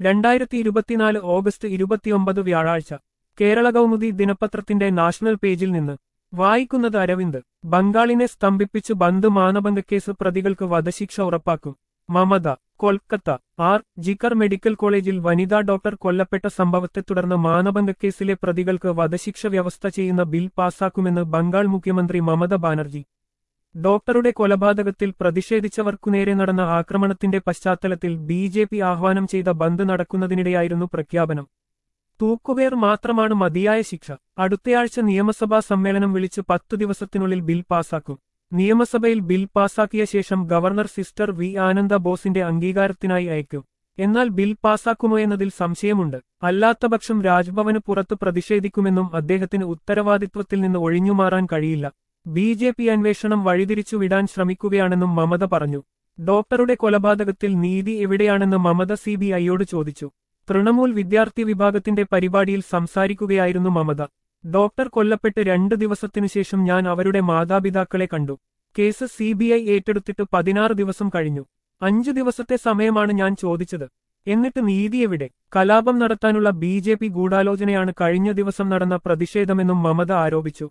2024 August 29 വ്യാഴാഴ്ച കേരള കൗമുദി ദിനപത്രത്തിന്റെ national പേജിൽ നിന്ന് വായിക്കുന്നത് അരവിന്ദ്. ബംഗാളിനെ സ്തംഭിപ്പിച്ച് ബന്ദ് മാനഭംഗക്കേസ് പ്രതികൾക്ക് വധശിക്ഷ ഉറപ്പാക്കും. മമത. കൊൽക്കത്ത. ജിക്കർ മെഡിക്കൽ കോളേജിൽ വനിതാ ഡോക്ടർ കൊല്ലപ്പെട്ട സംഭവത്തെ തുടർന്ന് മാനഭംഗക്കേസിലെ പ്രതികൾക്ക് വധശിക്ഷ വ്യവസ്ഥ ചെയ്യുന്ന ബിൽ പാസാക്കുമെന്ന് ബംഗാൾ മുഖ്യമന്ത്രി മമത ബാനർജി. ഡോക്ടറുടെ കൊലപാതകത്തിൽ പ്രതിഷേധിച്ചവർക്കുനേരെ നടന്ന ആക്രമണത്തിന്റെ പശ്ചാത്തലത്തിൽ ബി.ജെ.പി. ആഹ്വാനം ചെയ്ത ബന്ദ് നടക്കുന്നതിനിടെയായിരുന്നു പ്രഖ്യാപനം. തൂക്കുകയർ മാത്രമാണ് മതിയായ ശിക്ഷ. അടുത്തയാഴ്ച നിയമസഭാ സമ്മേളനം വിളിച്ച് 10 ദിവസത്തിനുള്ളിൽ ബിൽ പാസാക്കും. നിയമസഭയിൽ ബിൽ പാസാക്കിയ ശേഷം ഗവർണർ സിസ്റ്റർ വി ആനന്ദ ബോസിന്റെ അംഗീകാരത്തിനായി അയക്കും. എന്നാൽ ബിൽ പാസാക്കുമോ എന്നതിൽ സംശയമുണ്ട്. അല്ലാത്തപക്ഷം രാജ്ഭവന് പുറത്ത് പ്രതിഷേധിക്കുമെന്നും അദ്ദേഹത്തിന് ഉത്തരവാദിത്വത്തിൽ നിന്ന് ഒഴിഞ്ഞുമാറാൻ കഴിയില്ല. ബി.ജെ.പി. അന്വേഷണം വഴിതിരിച്ചു വിടാൻ ശ്രമിക്കുകയാണെന്നും മമത പറഞ്ഞു. ഡോക്ടറുടെ കൊലപാതകത്തിൽ നീതി എവിടെയാണെന്ന് മമത CBIയോട് ചോദിച്ചു. തൃണമൂൽ വിദ്യാർത്ഥി വിഭാഗത്തിന്റെ പരിപാടിയിൽ സംസാരിക്കുകയായിരുന്നു മമത. ഡോക്ടർ കൊല്ലപ്പെട്ട് 2 ദിവസത്തിനുശേഷം ഞാൻ അവരുടെ മാതാപിതാക്കളെ കണ്ടു. കേസ് CBI ഏറ്റെടുത്തിട്ട് 16 ദിവസം കഴിഞ്ഞു. 5 ദിവസത്തെ സമയമാണ് ഞാൻ ചോദിച്ചത്. എന്നിട്ട് നീതി എവിടെ? കലാപം നടത്താനുള്ള ബി.ജെ.പി. ഗൂഢാലോചനയാണ് കഴിഞ്ഞ ദിവസം നടന്ന പ്രതിഷേധമെന്നും മമത ആരോപിച്ചു.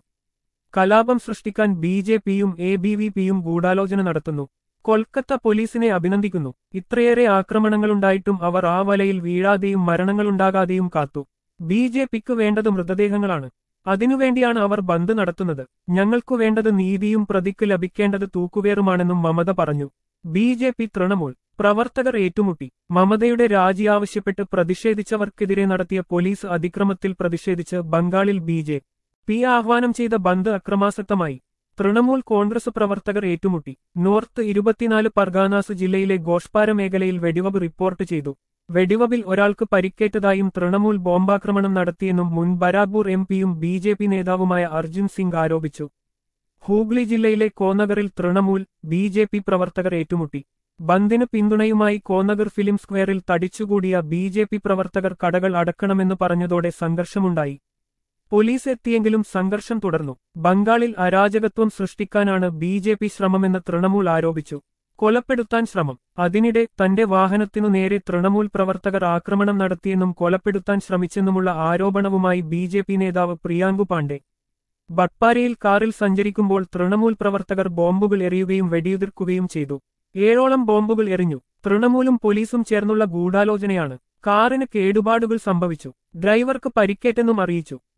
കലാപം സൃഷ്ടിക്കാൻ ബി.ജെ.പിയും ABVPയും ഗൂഢാലോചന നടത്തുന്നു. കൊൽക്കത്ത പോലീസിനെ അഭിനന്ദിക്കുന്നു. ഇത്രയേറെ ആക്രമണങ്ങളുണ്ടായിട്ടും അവർ ആ വലയിൽ വീഴാതെയും മരണങ്ങളുണ്ടാകാതെയും കാത്തു. ബി.ജെ.പിക്ക് വേണ്ടത് മൃതദേഹങ്ങളാണ്. അതിനുവേണ്ടിയാണ് അവർ ബന്ദ് നടത്തുന്നത്. ഞങ്ങൾക്കു വേണ്ടത് നീതിയും പ്രതിക്ക് ലഭിക്കേണ്ടത് തൂക്കുകയറുമാണെന്നും മമത പറഞ്ഞു. ബി.ജെ.പി. തൃണമൂൽ പ്രവർത്തകർ ഏറ്റുമുട്ടി. മമതയുടെ രാജി ആവശ്യപ്പെട്ട് പ്രതിഷേധിച്ചവർക്കെതിരെ നടത്തിയ പോലീസ് അതിക്രമത്തിൽ പ്രതിഷേധിച്ച് ബംഗാളിൽ ബി.ജെ.പി. ആഹ്വാനം ചെയ്ത ബന്ദ് അക്രമാസക്തമായി. തൃണമൂൽ കോൺഗ്രസ് പ്രവർത്തകർ ഏറ്റുമുട്ടി. നോർത്ത് 24 പർഗാനാസ് ജില്ലയിലെ ഗോഷ്പാര മേഖലയിൽ വെടിവെപ്പ് റിപ്പോർട്ട് ചെയ്തു. വെടിവെപ്പിൽ ഒരാൾക്ക് പരിക്കേറ്റതായും തൃണമൂൽ ബോംബാക്രമണം നടത്തിയെന്നും മുൻ ബരാക്പൂർ MP-യും ബി.ജെ.പി. നേതാവുമായ അർജുൻ സിംഗ് ആരോപിച്ചു. ഹൂഗ്ലി ജില്ലയിലെ കോനഗറിൽ തൃണമൂൽ ബി.ജെ.പി. പ്രവർത്തകർ ഏറ്റുമുട്ടി. ബന്ദിന് പിന്തുണയുമായി കോനഗർ ഫിലിം സ്ക്വയറിൽ തടിച്ചുകൂടിയ ബി.ജെ.പി. പ്രവർത്തകർ കടകൾ അടക്കണമെന്ന് പറഞ്ഞതോടെ സംഘർഷമുണ്ടായി. പോലീസ് എത്തിയെങ്കിലും സംഘർഷം തുടർന്നു. ബംഗാളിൽ അരാജകത്വം സൃഷ്ടിക്കാനാണ് ബി.ജെ.പി. ശ്രമമെന്ന് തൃണമൂൽ ആരോപിച്ചു. കൊലപ്പെടുത്താൻ ശ്രമം. അതിനിടെ തന്റെ വാഹനത്തിനു നേരെ തൃണമൂൽ പ്രവർത്തകർ ആക്രമണം നടത്തിയെന്നും കൊലപ്പെടുത്താൻ ശ്രമിച്ചെന്നുമുള്ള ആരോപണവുമായി ബി.ജെ.പി. നേതാവ് പ്രിയാങ്കു പാണ്ഡെ. ബട്പാരയിൽ കാറിൽ സഞ്ചരിക്കുമ്പോൾ തൃണമൂൽ പ്രവർത്തകർ ബോംബുകൾ എറിയുകയും വെടിയുതിർക്കുകയും ചെയ്തു. 7ഓളം ബോംബുകൾ എറിഞ്ഞു. തൃണമൂലും പോലീസും ചേർന്നുള്ള ഗൂഢാലോചനയാണ്. കാറിന് കേടുപാടുകൾ സംഭവിച്ചു. ഡ്രൈവർക്ക് പരിക്കേറ്റെന്നും അറിയിച്ചു.